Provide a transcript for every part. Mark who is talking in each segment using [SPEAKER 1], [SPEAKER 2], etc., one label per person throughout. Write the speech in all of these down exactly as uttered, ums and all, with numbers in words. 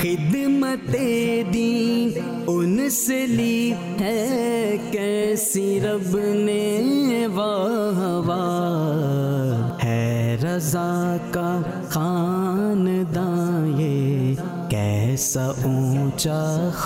[SPEAKER 1] خدمت دین ان سے لی ہے کیسی رب نے واہ واہ، ہے رضا کا خاندان یہ کیسا اونچا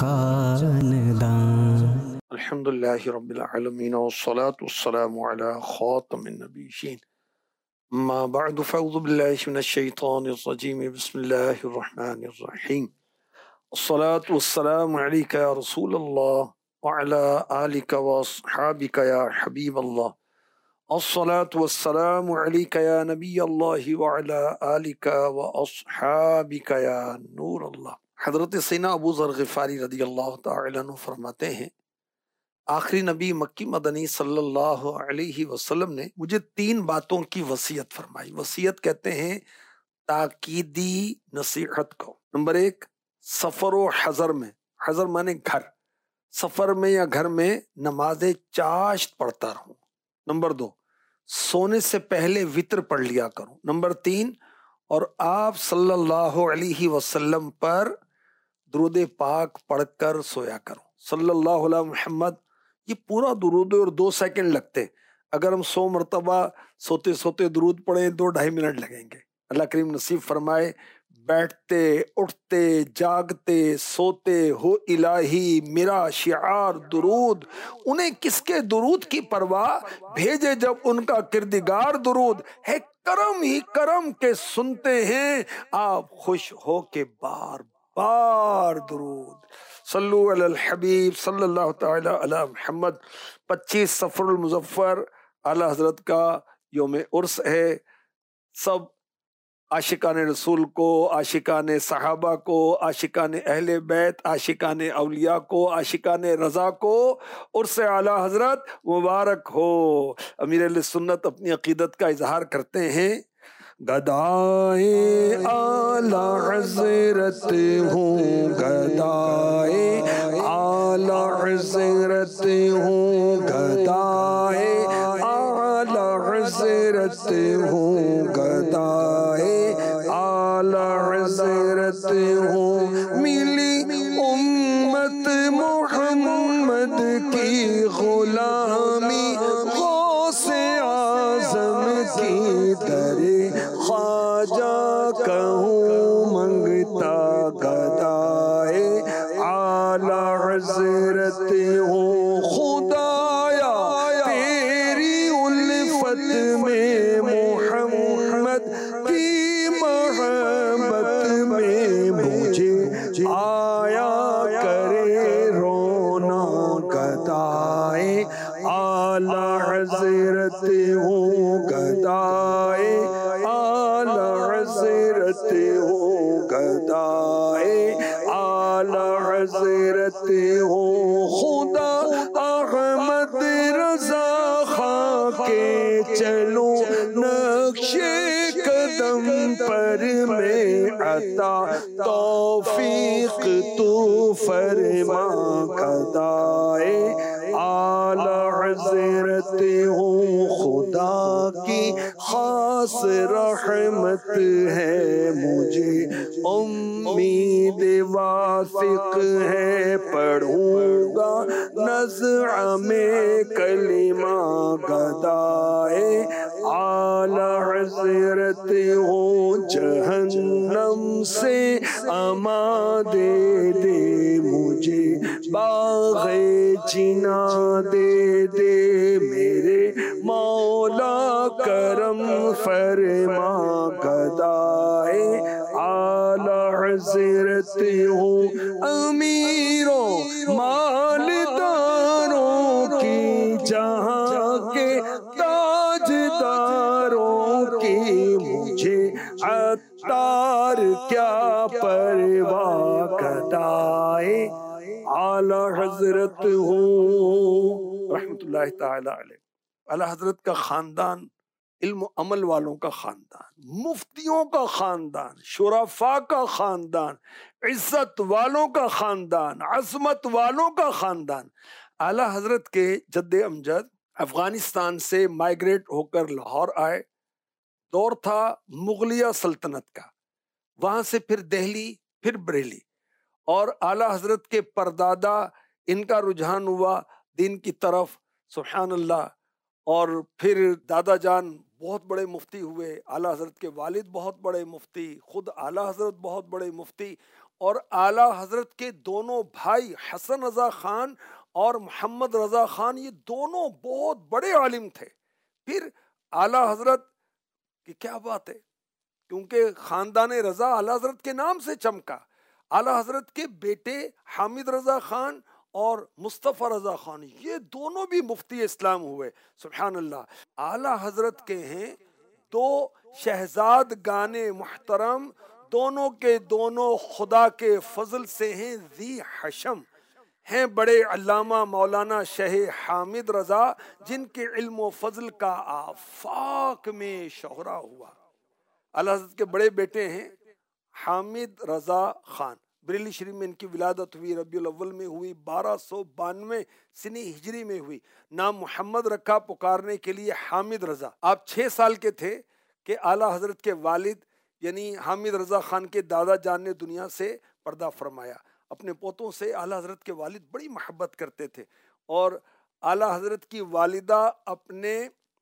[SPEAKER 1] خاندان۔
[SPEAKER 2] الحمدللہ رب العالمین والصلاة والسلام علی خاتم النبیین، اما بعد فاعوذ باللہ من الشیطان الرجیم، بسم اللہ الرحمن الرحیم۔ الصلاة والسلام علیک یا رسول اللہ وعلی آلک واصحابک یا حبیب اللہ۔ الصلاة والسلام علیک یا نبی اللہ وعلی آلک واصحابک یا نور اللہ۔ حضرت سیدنا ابو ذر غفاری رضی اللہ تعالی عنہ فرماتے ہیں، آخری نبی مکی مدنی صلی اللہ علیہ وسلم نے مجھے تین باتوں کی وصیت فرمائی۔ وصیت کہتے ہیں تاکیدی نصیحت کو۔ نمبر ایک، سفر و حضر میں، حضر مانے گھر، سفر میں یا گھر میں نماز چاشت پڑھتا رہوں۔ نمبر دو، سونے سے پہلے وطر پڑھ لیا کروں۔ نمبر تین، اور آپ صلی اللہ علیہ وسلم پر درود پاک پڑھ کر سویا کروں۔ صلی اللہ علیہ محمد، یہ پورا درود اور دو سیکنڈ لگتے، اگر ہم سو مرتبہ سوتے سوتے درود پڑھیں دو ڈھائی منٹ لگیں گے۔ اللہ کریم نصیب فرمائے بیٹھتے اٹھتے جاگتے سوتے ہو الہی میرا شعار درود، انہیں کس کے درود کی پرواہ، بھیجے جب ان کا کردگار درود، ہے کرم ہی کرم کے سنتے ہیں آپ خوش ہو کے بار بار درود۔ صلو علی الحبیب صلی اللہ تعالی علی محمد۔ پچیس صفر المظفر اعلیٰ حضرت کا یوم عرس ہے۔ سب عاشقان رسول کو، عاشقان صحابہ کو، عاشقان اہل بیت، عاشقان اولیاء کو، عاشقان رضا کو عرس اعلیٰ حضرت مبارک ہو۔ امیر اہل سنت اپنی عقیدت کا اظہار کرتے ہیں، گدائے اعلیٰ حضرت ہوں، گدائے اعلیٰ حضرت ہوں، گدائے اعلیٰ حضرت ہوں، گدائے اعلیٰ حضرت ہوں، ملی امت محمد کی غلامی غوث اعظم کی در خواجہ کہوں منگتا، گدائے اعلیٰ حضرت ہوں، خدایا تیری الفت میں محمد کی محبت میں مجھے آیا کرے رونا، گدائے اعلیٰ حضرت ہوں، گدائے اعلیٰ حضرت ہوں، گدائے اعلیٰ حضرت ہوں، خدا احمد رضا خاں کے چلوں نقش قدم پر میں، عطا توفیق تو فرما، گدائے اعلیٰ حضرت ہوں، خدا کی خاص رحمت ہے مجھے امید واثق ہے، پڑھوں گا نزع میں کلمہ، گدائے اعلیٰ حضرت ہوں، جہنم سے امان دے دے مجھے، باغ جنا دے دے میرے مولا کرم فرما، گدائے اعلیٰ حضرت ہوں، امیروں مالداروں کی جہاں کے تاجداروں کی مجھے عطار کیا پرواہ، گدائے اعلیٰ حضرت ہوں رحمت اللہ تعالی علیہ۔ اعلیٰ حضرت کا خاندان علم و عمل والوں کا خاندان، مفتیوں کا خاندان، شرفاء کا خاندان، عزت والوں کا خاندان، عظمت والوں کا خاندان۔ اعلیٰ حضرت کے جد امجد افغانستان سے مائیگریٹ ہو کر لاہور آئے، دور تھا مغلیہ سلطنت کا، وہاں سے پھر دہلی، پھر بریلی، اور اعلیٰ حضرت کے پردادا ان کا رجحان ہوا دین کی طرف، سبحان اللہ۔ اور پھر دادا جان بہت بڑے مفتی ہوئے، اعلیٰ حضرت کے والد بہت بڑے مفتی، خود اعلیٰ حضرت بہت بڑے مفتی، اور اعلیٰ حضرت کے دونوں بھائی حسن رضا خان اور محمد رضا خان یہ دونوں بہت بڑے عالم تھے۔ پھر اعلیٰ حضرت کی کیا بات ہے، کیونکہ خاندان رضا اعلیٰ حضرت کے نام سے چمکا۔ اعلیٰ حضرت کے بیٹے حامد رضا خان اور مصطفیٰ رضا خان یہ دونوں بھی مفتی اسلام ہوئے، سبحان اللہ۔ اعلیٰ حضرت کے ہیں دو شہزاد گانے محترم، دونوں کے دونوں خدا کے فضل سے ہیں ذی حشم، ہیں بڑے علامہ مولانا شیخ حامد رضا جن کے علم و فضل کا آفاق میں شہرہ ہوا۔ اعلیٰ حضرت کے بڑے بیٹے ہیں حامد رضا خان، بریلی شریف میں ان کی ولادت ہوئی، ربیع الاول میں ہوئی، بارہ سو بانوے سنی ہجری میں ہوئی۔ نام محمد رکھا پکارنے کے لیے حامد رضا۔ آپ چھ سال کے تھے کہ اعلیٰ حضرت کے والد یعنی حامد رضا خان کے دادا جان نے دنیا سے پردہ فرمایا۔ اپنے پوتوں سے اعلیٰ حضرت کے والد بڑی محبت کرتے تھے، اور اعلیٰ حضرت کی والدہ اپنے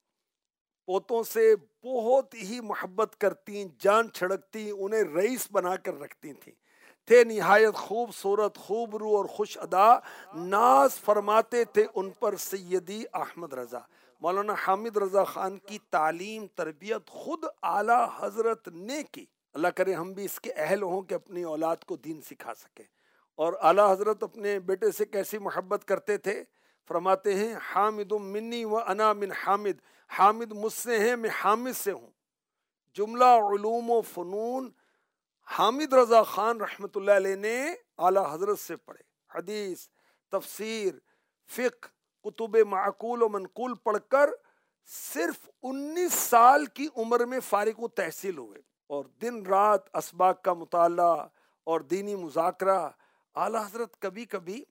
[SPEAKER 2] پوتوں سے بہت ہی محبت کرتی، جان چھڑکتی، انہیں رئیس بنا کر رکھتی تھیں۔ تھے نہایت خوبصورت، خوب رو اور خوش ادا، ناز فرماتے تھے ان پر سیدی احمد رضا۔ مولانا حامد رضا خان کی تعلیم تربیت خود اعلیٰ حضرت نے کی۔ اللہ کرے ہم بھی اس کے اہل ہوں کہ اپنی اولاد کو دین سکھا سکیں۔ اور اعلیٰ حضرت اپنے بیٹے سے کیسی محبت کرتے تھے، فرماتے ہیں حامد منی و انا من حامد، حامد مجھ سے ہیں میں حامد سے ہوں۔ جملہ علوم و فنون حامد رضا خان رحمۃ اللہ علیہ نے اعلیٰ حضرت سے پڑھے، حدیث، تفسیر، فقہ، کتب معقول و منقول پڑھ کر صرف انیس سال کی عمر میں فارغ و تحصیل ہوئے، اور دن رات اسباق کا مطالعہ اور دینی مذاکرہ۔ اعلیٰ حضرت کبھی کبھی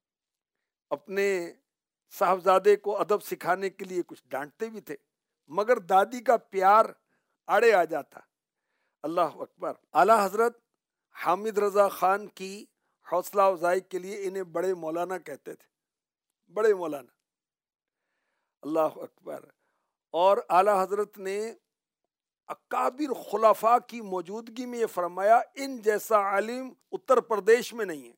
[SPEAKER 2] اپنے صاحبزادے کو ادب سکھانے کے لیے کچھ ڈانٹتے بھی تھے، مگر دادی کا پیار آڑے آ جاتا۔ اللہ اکبر۔ اعلیٰ حضرت حامد رضا خان کی حوصلہ افزائی کے لیے انہیں بڑے مولانا کہتے تھے، بڑے مولانا، اللہ اکبر۔ اور اعلیٰ حضرت نے اکابر خلفاء کی موجودگی میں یہ فرمایا ان جیسا عالم اتر پردیش میں نہیں ہے۔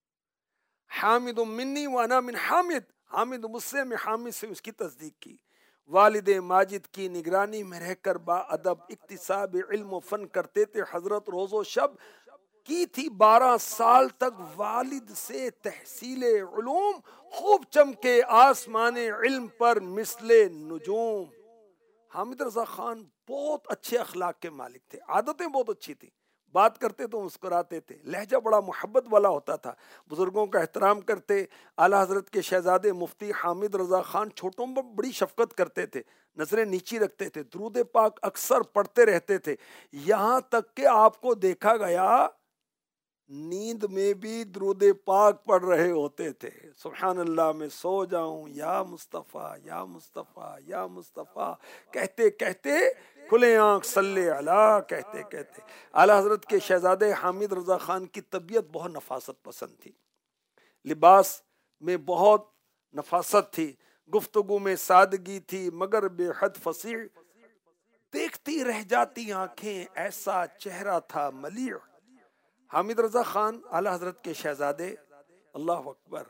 [SPEAKER 2] حامد منی و انا من حامد، حامد مجھ سے میں حامد سے، اس کی تصدیق کی۔ والد ماجد کی نگرانی میں رہ کر با ادب اکتساب علم و فن کرتے تھے حضرت، روز و شب کی تھی بارہ سال تک والد سے تحصیل علوم، خوب چمکے آسمان علم پر مثل نجوم۔ حامد رضا خان بہت اچھے اخلاق کے مالک تھے، عادتیں بہت اچھی تھیں، بات کرتے تو مسکراتے تھے، لہجہ بڑا محبت والا ہوتا تھا، بزرگوں کا احترام کرتے۔ اعلیٰ حضرت کے شہزادے مفتی حامد رضا خان چھوٹوں پر بڑی شفقت کرتے تھے، نظریں نیچی رکھتے تھے، درود پاک اکثر پڑھتے رہتے تھے، یہاں تک کہ آپ کو دیکھا گیا نیند میں بھی درود پاک پڑھ رہے ہوتے تھے۔ سبحان اللہ، میں سو جاؤں یا مصطفیٰ یا مصطفیٰ یا مصطفیٰ کہتے کہتے، کھلے آنکھ صلی اللہ کہتے کہتے۔ اعلیٰ حضرت کے شہزادے حامد رضا خان کی طبیعت بہت نفاست پسند تھی، لباس میں بہت نفاست تھی، گفتگو میں سادگی تھی مگر بے حد فصیح، دیکھتی رہ جاتی آنکھیں ایسا چہرہ تھا ملیح۔ حامد رضا خان اعلیٰ حضرت کے شہزادے، اللہ اکبر،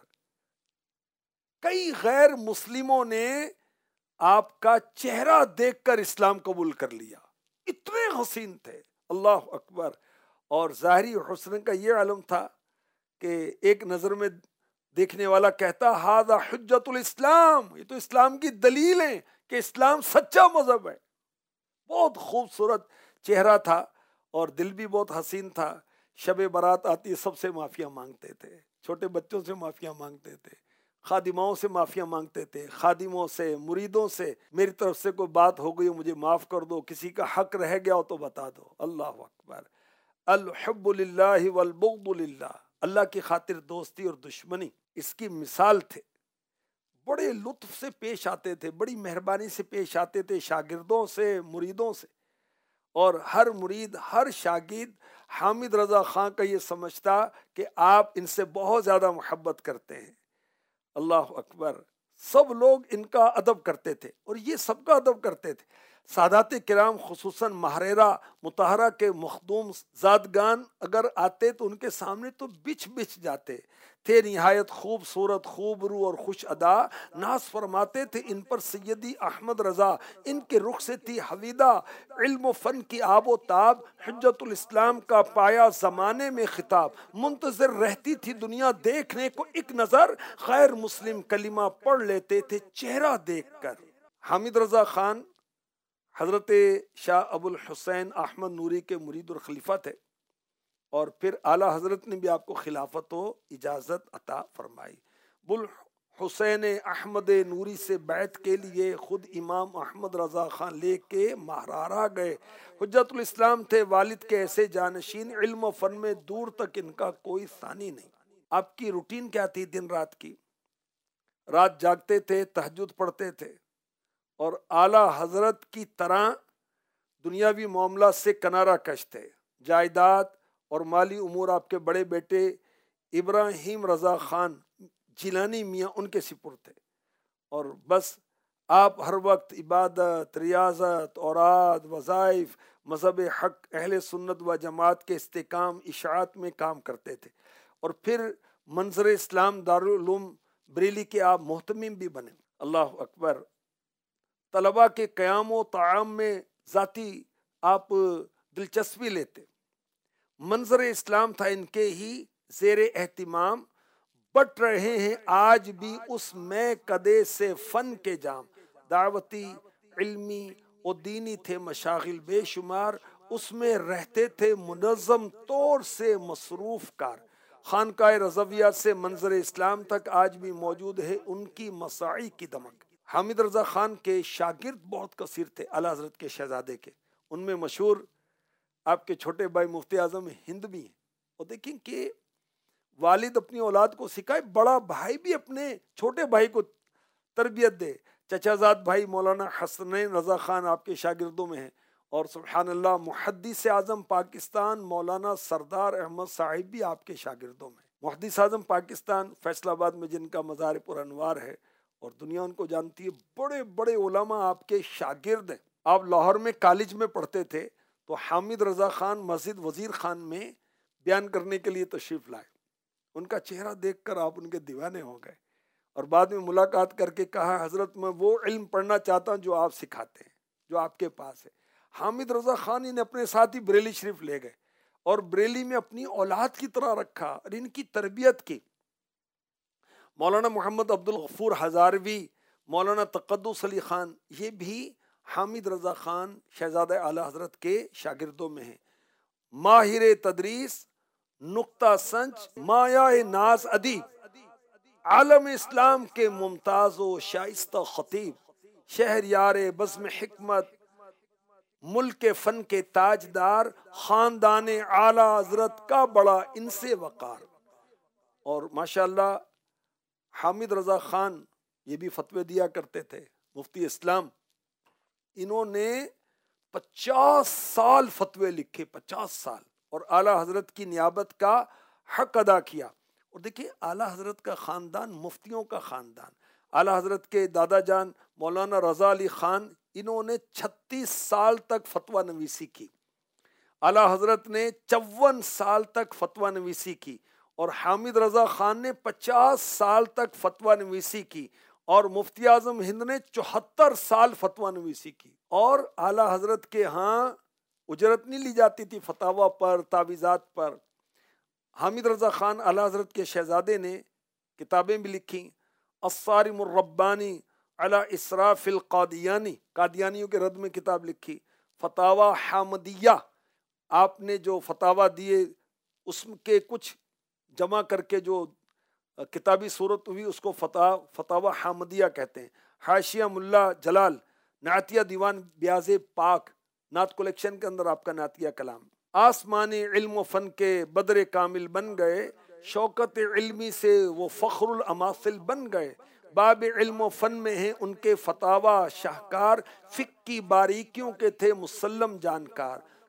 [SPEAKER 2] کئی غیر مسلموں نے آپ کا چہرہ دیکھ کر اسلام قبول کر لیا، اتنے حسین تھے، اللہ اکبر۔ اور ظاہری حسن کا یہ علم تھا کہ ایک نظر میں دیکھنے والا کہتا ھذا حجت الاسلام، یہ تو اسلام کی دلیل ہے کہ اسلام سچا مذہب ہے۔ بہت خوبصورت چہرہ تھا اور دل بھی بہت حسین تھا۔ شب برات آتی سب سے معافیاں مانگتے تھے، چھوٹے بچوں سے معافیاں مانگتے تھے، خادماؤں سے معافیاں مانگتے تھے، خادموں سے، مریدوں سے، میری طرف سے کوئی بات ہو گئی مجھے معاف کر دو، کسی کا حق رہ گیا ہو تو بتا دو۔ اللہ اکبر۔ الحب للہ والبغض للہ، اللہ کی خاطر دوستی اور دشمنی اس کی مثال تھے۔ بڑے لطف سے پیش آتے تھے، بڑی مہربانی سے پیش آتے تھے شاگردوں سے، مریدوں سے، اور ہر مرید، ہر شاگرد، حامد رضا خان کا یہ سمجھتا کہ آپ ان سے بہت زیادہ محبت کرتے ہیں۔ اللہ اکبر، سب لوگ ان کا ادب کرتے تھے اور یہ سب کا ادب کرتے تھے۔ سادات کرام خصوصاً ماہرہ مطہرہ کے مخدوم زادگان اگر آتے تو ان کے سامنے تو بچھ بچھ جاتے تھے، نہایت خوبصورت، خوب رو اور خوش ادا ناز فرماتے تھے ان پر سیدی احمد رضا۔ ان کے رخ سے تھی حویدہ علم و فن کی آب و تاب، حجت الاسلام کا پایا زمانے میں خطاب، منتظر رہتی تھی دنیا دیکھنے کو ایک نظر، غیر مسلم کلمہ پڑھ لیتے تھے چہرہ دیکھ کر۔ حامد رضا خان حضرت شاہ ابو الحسین احمد نوری کے مرید اور خلیفہ تھے، اور پھر اعلیٰ حضرت نے بھی آپ کو خلافت و اجازت عطا فرمائی۔ ابو الحسین احمد نوری سے بیعت کے لیے خود امام احمد رضا خان لے کے ماہرارہ گئے۔ حجت الاسلام تھے والد کے ایسے جانشین، علم و فن میں دور تک ان کا کوئی ثانی نہیں۔ آپ کی روٹین کیا تھی دن رات کی؟ رات جاگتے تھے، تہجد پڑھتے تھے، اور اعلیٰ حضرت کی طرح دنیاوی معاملات سے کنارہ کش تھے۔ جائیداد اور مالی امور آپ کے بڑے بیٹے ابراہیم رضا خان جیلانی میاں ان کے سپرد تھے، اور بس آپ ہر وقت عبادت، ریاضت، اوراد، وظائف، مذہب حق، اہل سنت و جماعت کے استحکام اشاعت میں کام کرتے تھے، اور پھر منظر اسلام دارالعلوم بریلی کے آپ محتمم بھی بنے۔ اللہ اکبر۔ طلباء کے قیام و طعام میں ذاتی آپ دلچسپی لیتے۔ منظر اسلام تھا ان کے ہی زیر اہتمام، بٹ رہے ہیں آج بھی اس میں کدے سے فن کے جام، دعوتی، علمی و دینی تھے مشاغل بے شمار، اس میں رہتے تھے منظم طور سے مصروف کار۔ خانقاہ رضویہ سے منظر اسلام تک آج بھی موجود ہے ان کی مساعی کی دمک۔ حامد رضا خان کے شاگرد بہت کثیر تھے اعلیٰ حضرت کے شہزادے کے، ان میں مشہور آپ کے چھوٹے بھائی مفتی اعظم ہند بھی ہیں۔ اور دیکھیں کہ والد اپنی اولاد کو سکھائے، بڑا بھائی بھی اپنے چھوٹے بھائی کو تربیت دے۔ چچا زاد بھائی مولانا حسنین رضا خان آپ کے شاگردوں میں ہیں، اور سبحان اللہ محدث اعظم پاکستان مولانا سردار احمد صاحب بھی آپ کے شاگردوں میں۔ محدث اعظم پاکستان فیصل آباد میں جن کا مزار پر انوار ہے، اور دنیا ان کو جانتی ہے، بڑے بڑے علماء آپ کے شاگرد ہیں۔ آپ لاہور میں کالج میں پڑھتے تھے تو حامد رضا خان مسجد وزیر خان میں بیان کرنے کے لیے تشریف لائے۔ ان کا چہرہ دیکھ کر آپ ان کے دیوانے ہو گئے، اور بعد میں ملاقات کر کے کہا حضرت میں وہ علم پڑھنا چاہتا ہوں جو آپ سکھاتے ہیں، جو آپ کے پاس ہے۔ حامد رضا خان انہیں اپنے ساتھ ہی بریلی شریف لے گئے، اور بریلی میں اپنی اولاد کی طرح رکھا اور ان کی تربیت کی۔ مولانا محمد عبدالغفور ہزاروی، مولانا تقدس علی خان، یہ بھی حامد رضا خان شہزادہ اعلیٰ حضرت کے شاگردوں میں ہیں۔ ماہر تدریس، نقطہ سنج، مایہ ناز ادیب، عالم اسلام کے ممتاز و شائستہ خطیب، شہر یار بزم حکمت، ملک فن کے تاجدار، خاندان اعلیٰ حضرت کا بڑا ان سے وقار۔ اور ماشاءاللہ حامد رضا خان یہ بھی فتوے دیا کرتے تھے، مفتی اسلام، انہوں نے پچاس سال فتوے لکھے، پچاس سال، اور اعلیٰ حضرت کی نیابت کا حق ادا کیا۔ اور دیکھیں اعلیٰ حضرت کا خاندان مفتیوں کا خاندان۔ اعلیٰ حضرت کے دادا جان مولانا رضا علی خان، انہوں نے چھتیس سال تک فتویٰ نویسی کی۔ اعلیٰ حضرت نے چون سال تک فتویٰ نویسی کی، اور حامد رضا خان نے پچاس سال تک فتویٰ نویسی کی، اور مفتی اعظم ہند نے چوہتر سال فتویٰ نویسی کی۔ اور اعلیٰ حضرت کے ہاں اجرت نہیں لی جاتی تھی فتاویٰ پر، تعویذات پر۔ حامد رضا خان اعلیٰ حضرت کے شہزادے نے کتابیں بھی لکھیں، الصارم الربانی علی اسراف القادیانی، قادیانیوں کے رد میں کتاب لکھی، فتاویٰ حامدیہ، آپ نے جو فتاویٰ دیے اس کے کچھ جمع کر کے جو کتابی صورت ہوئی اس کو فتاویٰ حامدیہ کہتے ہیں۔ حاشیہ ملا جلال، نعتیہ دیوان بیاض پاک، نعت کلیکشن کے اندر آپ کا نعتیہ کلام۔ آسمانی علم و فن کے بدر کامل بن گئے، شوکت علمی سے وہ فخر الاماثل بن گئے، باب علم و فن میں ہیں ان کے فتاویٰ شاہکار، فقہ کی باریکیوں کے تھے مسلم جانکار،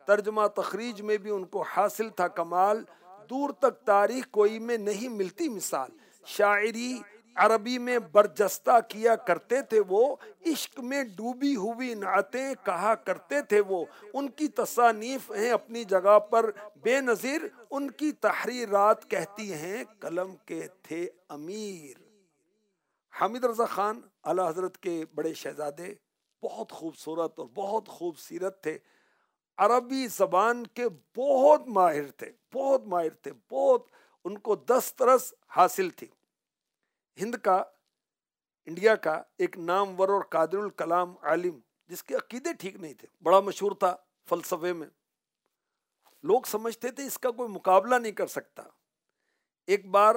[SPEAKER 2] ترجمہ تخریج میں بھی ان کو حاصل تھا کمال، دور تک تاریخ کوئی میں نہیں ملتی مثال، شاعری عربی میں برجستہ کیا کرتے تھے وہ، عشق میں ڈوبی ہوئی نعتیں کہا کرتے تھے وہ، ان کی تصانیف ہیں اپنی جگہ پر بے نظیر، ان کی تحریرات کہتی ہیں قلم کے تھے امیر۔ حامد رضا خان اعلیٰ حضرت کے بڑے شہزادے، بہت خوبصورت اور بہت خوب سیرت تھے، عربی زبان کے بہت ماہر تھے، بہت ماہر تھے، بہت ان کو دسترس حاصل تھی۔ ہند کا، انڈیا کا ایک نامور اور قادر الکلام عالم جس کے عقیدے ٹھیک نہیں تھے، بڑا مشہور تھا فلسفے میں، لوگ سمجھتے تھے اس کا کوئی مقابلہ نہیں کر سکتا۔ ایک بار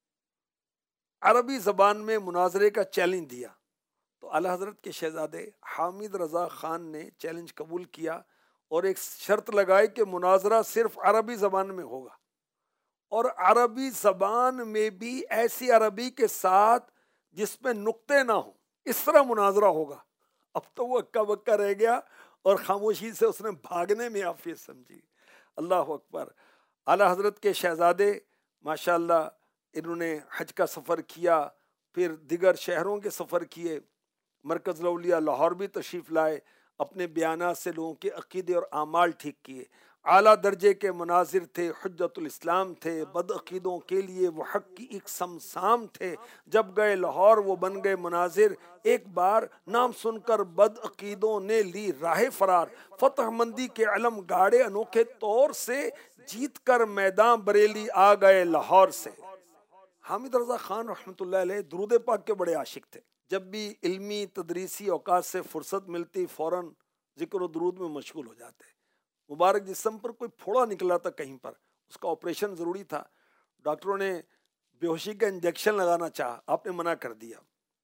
[SPEAKER 2] عربی زبان میں مناظرے کا چیلنج دیا تو اعلیٰ حضرت کے شہزادے حامد رضا خان نے چیلنج قبول کیا اور ایک شرط لگائی کہ مناظرہ صرف عربی زبان میں ہوگا، اور عربی زبان میں بھی ایسی عربی کے ساتھ جس میں نقطے نہ ہوں، اس طرح مناظرہ ہوگا۔ اب تو وہ اکا بکا رہ گیا اور خاموشی سے اس نے بھاگنے میں عافیت سمجھی۔ اللہ اکبر۔ اعلیٰ حضرت کے شہزادے ماشاءاللہ انہوں نے حج کا سفر کیا، پھر دیگر شہروں کے سفر کیے، مرکز الاولیاء لاہور بھی تشریف لائے، اپنے بیانات سے لوگوں کے عقیدے اور اعمال ٹھیک کیے، اعلیٰ درجے کے مناظر تھے، حجت الاسلام تھے، بد عقیدوں کے لیے وہ حق کی ایک سمسام تھے، جب گئے لاہور وہ بن گئے مناظر، ایک بار نام سن کر بد عقیدوں نے لی راہ فرار، فتح مندی کے علم گاڑے انوکھے طور سے، جیت کر میدان بریلی آ گئے لاہور سے۔ حامد رضا خان رحمۃ اللہ علیہ درود پاک کے بڑے عاشق تھے، جب بھی علمی تدریسی اوقات سے فرصت ملتی فوراً ذکر و درود میں مشغول ہو جاتے۔ مبارک جسم پر کوئی پھوڑا نکلا تھا کہیں پر، اس کا آپریشن ضروری تھا، ڈاکٹروں نے بے ہوشی کا انجیکشن لگانا چاہا، آپ نے منع کر دیا،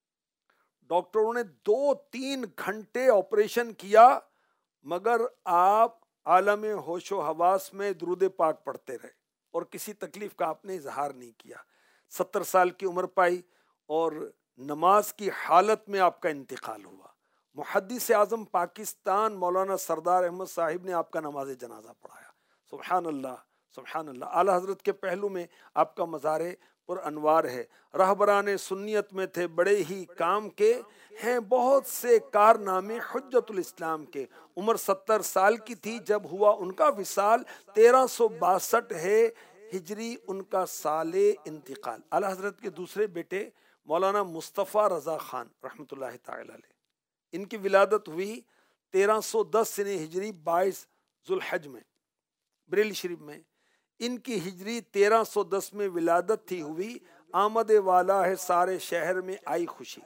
[SPEAKER 2] ڈاکٹروں نے دو تین گھنٹے آپریشن کیا، مگر آپ عالم ہوش و حواس میں درود پاک پڑھتے رہے اور کسی تکلیف کا آپ نے اظہار نہیں کیا۔ ستر سال کی عمر پائی اور نماز کی حالت میں آپ کا انتقال ہوا۔ محدث اعظم پاکستان مولانا سردار احمد صاحب نے آپ کا نماز جنازہ پڑھایا۔ سبحان اللہ، سبحان اللہ۔ اعلیٰ حضرت کے پہلو میں آپ کا مزار پر انوار ہے، رہبران سنیت میں تھے بڑے ہی کام کے، ہیں بہت سے کارنامے حجت الاسلام کے، عمر ستر سال کی تھی جب ہوا ان کا وصال، تیرہ سو باسٹھ ہے ہجری ان کا سال انتقال۔ اعلیٰ حضرت کے دوسرے بیٹے مولانا مصطفیٰ رضا خان رحمۃ اللہ تعالی علیہ، ان کی ولادت ہوئی تیرہ سو دس سن ہجری بائیس ذوالحج میں بریلی شریف میں، ان کی ہجری تیرہ سو دس میں ولادت تھی ہوئی، آمد والا ہے سارے شہر میں آئی خوشی۔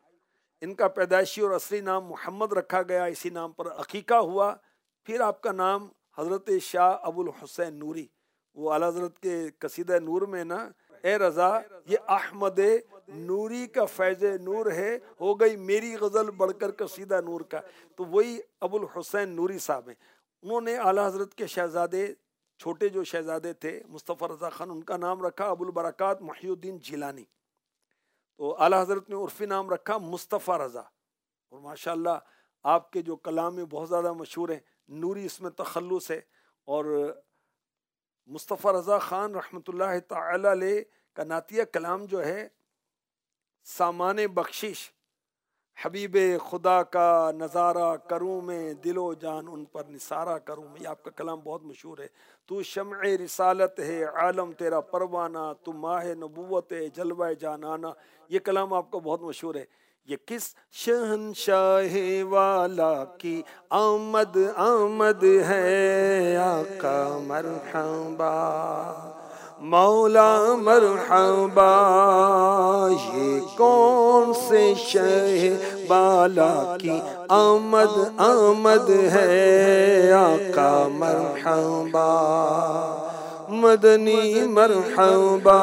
[SPEAKER 2] ان کا پیدائشی اور اصلی نام محمد رکھا گیا، اسی نام پر عقیقہ ہوا، پھر آپ کا نام حضرت شاہ ابو الحسین نوری، وہ اعلیٰ حضرت کے قصیدہ نور میں نا، اے رضا یہ احمد نوری کا فیض نور ہے، ہو گئی میری غزل بڑھ کر قصیدہ نور کا، تو وہی ابو الحسین نوری صاحب ہیں۔ انہوں نے اعلیٰ حضرت کے شہزادے، چھوٹے جو شہزادے تھے مصطفیٰ رضا خان، ان کا نام رکھا ابو البرکات محی الدین جیلانی، تو اعلیٰ حضرت نے عرفی نام رکھا مصطفیٰ رضا، اور ماشاءاللہ آپ کے جو کلام میں بہت زیادہ مشہور ہیں، نوری اس میں تخلص ہے، اور مصطفیٰ رضا خان رحمۃ اللہ تعالی علیہ کا نعتیہ کلام جو ہے، سامان بخشش، حبیب خدا کا نظارہ کروں میں، دل و جان ان پر نثارہ کروں میں، یہ آپ کا کلام بہت مشہور ہے۔ تو شمع رسالت ہے عالم تیرا پروانہ، تو ماہ نبوت ہے جلوہ جانانا، یہ کلام آپ کا بہت مشہور ہے۔ یہ کس شہنشاہ والا کی آمد آمد ہے، آقا مرحبا مولا مرحبا، یہ کون سے شہ بالا کی آمد آمد ہے، آقا مرحبا مدنی مرحبا۔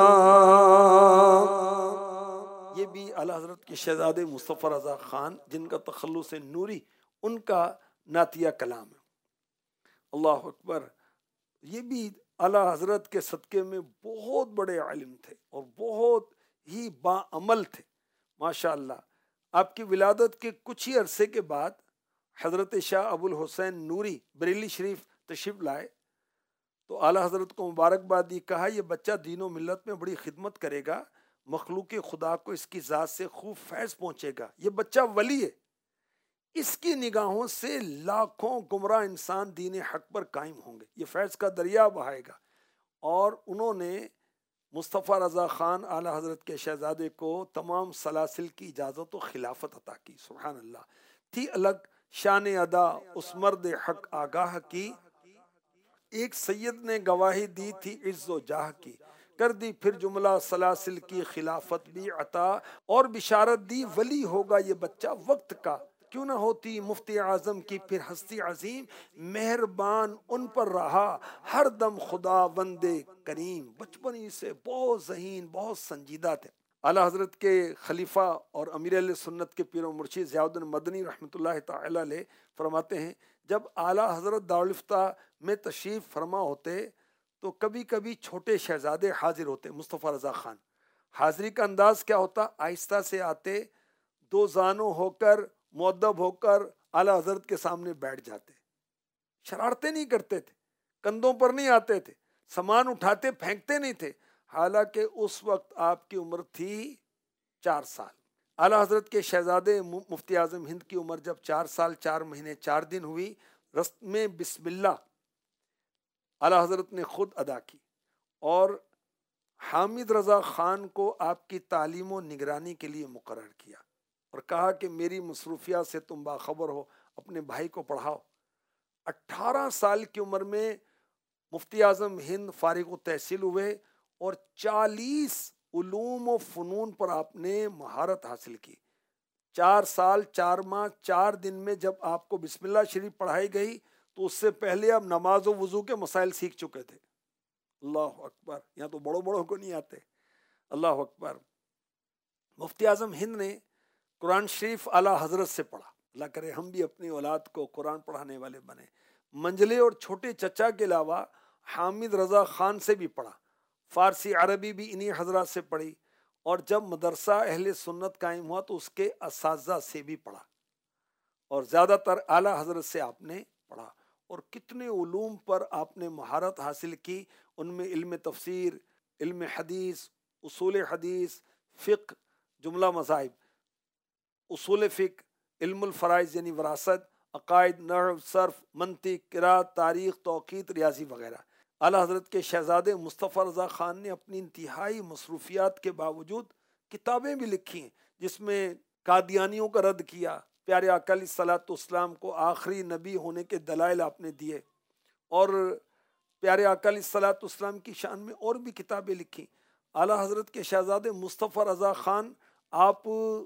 [SPEAKER 2] یہ بھی اعلیٰ حضرت کے شہزادے مصطفیٰ رضا خان جن کا تخلص نوری، ان کا نعتیہ کلام ہے۔ اللہ اکبر۔ یہ بھی اعلیٰ حضرت کے صدقے میں بہت بڑے عالم تھے اور بہت ہی باعمل تھے ماشاءاللہ۔ آپ کی ولادت کے کچھ ہی عرصے کے بعد حضرت شاہ ابو الحسین نوری بریلی شریف تشریف لائے تو اعلیٰ حضرت کو مبارکباد دی، کہا یہ بچہ دین و ملت میں بڑی خدمت کرے گا، مخلوق خدا کو اس کی ذات سے خوب فیض پہنچے گا، یہ بچہ ولی ہے، اس کی نگاہوں سے لاکھوں گمراہ انسان دین حق پر قائم ہوں گے، یہ فیض کا دریا بہائے گا۔ اور انہوں نے مصطفیٰ رضا خان اعلیٰ حضرت کے شہزادے کو تمام سلاسل کی اجازت و خلافت عطا کی۔ سبحان اللہ، تھی الگ شان ادا اس مرد حق آگاہ کی، ایک سید نے گواہی دی تھی عز و جاہ کی، کر دی پھر جملہ سلاسل کی خلافت بھی عطا، اور بشارت دی ولی ہوگا یہ بچہ وقت کا، کیوں نہ ہوتی مفتی اعظم کی پھر ہستی عظیم، مہربان ان پر رہا ہر دم خدا بندے کریم، بچپن ہی سے بہت ذہین بہت سنجیدہ تھے۔ اعلیٰ حضرت کے خلیفہ اور امیر اہل سنت کے پیر و مرشد ضیاء الدین مدنی رحمۃ اللہ تعالی علیہ فرماتے ہیں، جب اعلیٰ حضرت دارالفتہ میں تشریف فرما ہوتے تو کبھی کبھی چھوٹے شہزادے حاضر ہوتے، مصطفیٰ رضا خان، حاضری کا انداز کیا ہوتا، آہستہ سے آتے، دو زانوں ہو کر مؤدب ہو کر اعلیٰ حضرت کے سامنے بیٹھ جاتے، شرارتیں نہیں کرتے تھے، کندھوں پر نہیں آتے تھے، سامان اٹھاتے پھینکتے نہیں تھے، حالانکہ اس وقت آپ کی عمر تھی چار سال۔ اعلیٰ حضرت کے شہزادے مفتی اعظم ہند کی عمر جب چار سال چار مہینے چار دن ہوئی، رست میں بسم اللہ اعلیٰ حضرت نے خود ادا کی، اور حامد رضا خان کو آپ کی تعلیم و نگرانی کے لیے مقرر کیا، اور کہا کہ میری مصروفیات سے تم باخبر ہو، اپنے بھائی کو پڑھاؤ۔ اٹھارہ سال کی عمر میں مفتی اعظم ہند فارغ التحصیل ہوئے، اور چالیس علوم و فنون پر آپ نے مہارت حاصل کی۔ چار سال چار ماہ چار دن میں جب آپ کو بسم اللہ شریف پڑھائی گئی تو اس سے پہلے آپ نماز و وضو کے مسائل سیکھ چکے تھے۔ اللہ اکبر، یہاں تو بڑوں بڑوں کو نہیں آتے۔ اللہ اکبر۔ مفتی اعظم ہند نے قرآن شریف اعلیٰ حضرت سے پڑھا، اللہ کرے ہم بھی اپنی اولاد کو قرآن پڑھانے والے بنے۔ منجلے اور چھوٹے چچا کے علاوہ حامد رضا خان سے بھی پڑھا، فارسی عربی بھی انہی حضرات سے پڑھی، اور جب مدرسہ اہل سنت قائم ہوا تو اس کے اساتذہ سے بھی پڑھا، اور زیادہ تر اعلیٰ حضرت سے آپ نے پڑھا، اور کتنے علوم پر آپ نے مہارت حاصل کی، ان میں علم تفسیر، علم حدیث، اصول حدیث، فقہ، جملہ مذاہب، اصول فقہ، علم الفرائض یعنی وراثت، عقائد، نحو، صرف، منطق، قرات، تاریخ، توقیت، ریاضی وغیرہ۔ اعلیٰ حضرت کے شہزادے مصطفیٰ رضا خان نے اپنی انتہائی مصروفیات کے باوجود کتابیں بھی لکھی ہیں، جس میں قادیانیوں کا رد کیا، پیارے آقا علیہ الصلوۃ والسلام کو آخری نبی ہونے کے دلائل آپ نے دیے، اور پیارے آقا علیہ الصلوۃ والسلام کی شان میں اور بھی کتابیں لکھی۔ اعلیٰ حضرت کے شہزادے مصطفیٰ رضا خان آپ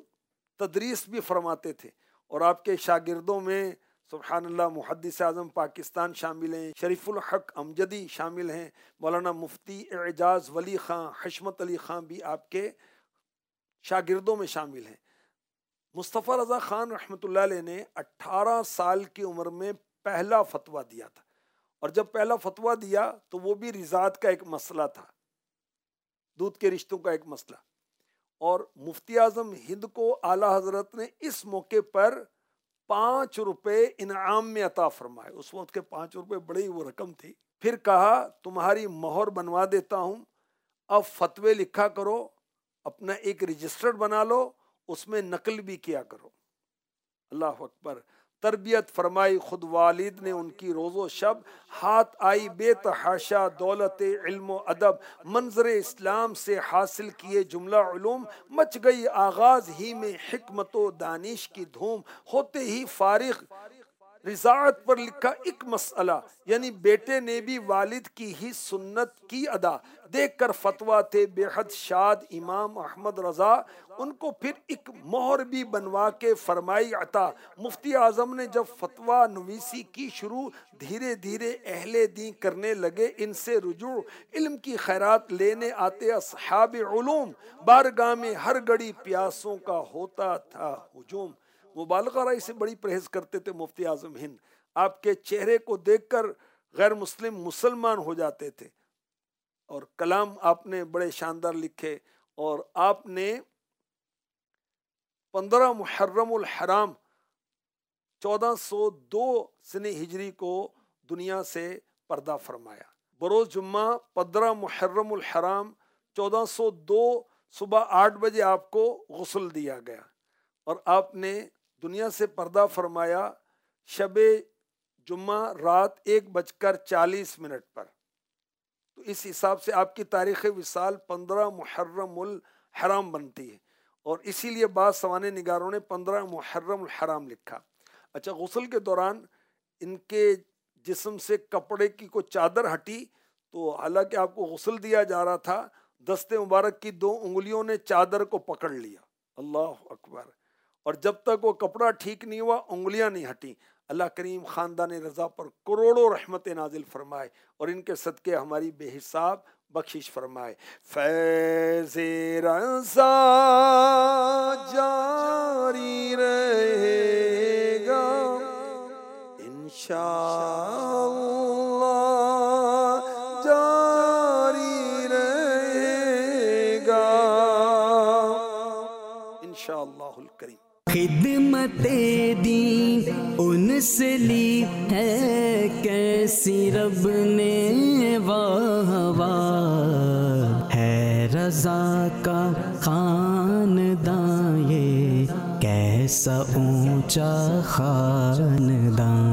[SPEAKER 2] تدریس بھی فرماتے تھے، اور آپ کے شاگردوں میں سبحان اللہ محدث اعظم پاکستان شامل ہیں، شریف الحق امجدی شامل ہیں، مولانا مفتی اعجاز ولی خان، حشمت علی خان بھی آپ کے شاگردوں میں شامل ہیں۔ مصطفیٰ رضا خان رحمۃ اللہ علیہ نے اٹھارہ سال کی عمر میں پہلا فتویٰ دیا تھا، اور جب پہلا فتویٰ دیا تو وہ بھی رضاعت کا ایک مسئلہ تھا، دودھ کے رشتوں کا ایک مسئلہ، اور مفتی اعظم ہند کو اعلیٰ حضرت نے اس موقع پر پانچ روپے انعام میں عطا فرمائے۔ اس وقت کے پانچ روپے بڑی وہ رقم تھی۔ پھر کہا تمہاری مہر بنوا دیتا ہوں، اب فتوے لکھا کرو، اپنا ایک رجسٹر بنا لو، اس میں نقل بھی کیا کرو۔ اللہ اکبر۔ تربیت فرمائی خود والد نے ان کی روز و شب، ہاتھ آئی بے تحاشا دولت علم و ادب، منظر اسلام سے حاصل کیے جملہ علوم، مچ گئی آغاز ہی میں حکمت و دانش کی دھوم، ہوتے ہی فارغ رضاعت پر لکھا ایک مسئلہ، یعنی بیٹے نے بھی والد کی ہی سنت کی ادا، دیکھ کر فتویٰ تھے بے حد شاد امام احمد رضا، ان کو پھر ایک مہر بھی بنوا کے فرمائی عطا۔ مفتی اعظم نے جب فتویٰ نویسی کی شروع، دھیرے دھیرے اہل دین کرنے لگے ان سے رجوع، علم کی خیرات لینے آتے اصحاب علوم، بارگاہ میں ہر گھڑی پیاسوں کا ہوتا تھا ہجوم۔ مبالغہ رائی سے بڑی پرہیز کرتے تھے مفتی اعظم ہند، آپ کے چہرے کو دیکھ کر غیر مسلم مسلمان ہو جاتے تھے، اور کلام آپ نے بڑے شاندار لکھے، اور آپ نے پندرہ محرم الحرام چودہ سو دو سن ہجری کو دنیا سے پردہ فرمایا۔ بروز جمعہ پندرہ محرم الحرام چودہ سو دو صبح آٹھ بجے آپ کو غسل دیا گیا اور آپ نے دنیا سے پردہ فرمایا شب جمعہ رات ایک بج کر چالیس منٹ پر۔ تو اس حساب سے آپ کی تاریخ وصال پندرہ محرم الحرام بنتی ہے، اور اسی لیے بعض سوانح نگاروں نے پندرہ محرم الحرام لکھا۔ اچھا، غسل کے دوران ان کے جسم سے کپڑے کی کوئی چادر ہٹی تو حالانکہ آپ کو غسل دیا جا رہا تھا، دست مبارک کی دو انگلیوں نے چادر کو پکڑ لیا۔ اللہ اکبر! اور جب تک وہ کپڑا ٹھیک نہیں ہوا انگلیاں نہیں ہٹیں۔ اللہ کریم خاندان رضا پر کروڑوں رحمت نازل فرمائے اور ان کے صدقے ہماری بے حساب بخشش فرمائے۔ فیض رضا جاری رہے گا انشاءاللہ، جاری رہے گا انشاءاللہ الکریم۔
[SPEAKER 1] خدمت دین ان سے لی ہے کیسی رب نے واہ واہ، ہے رضا کا خاندان یہ کیسا اونچا خاندان۔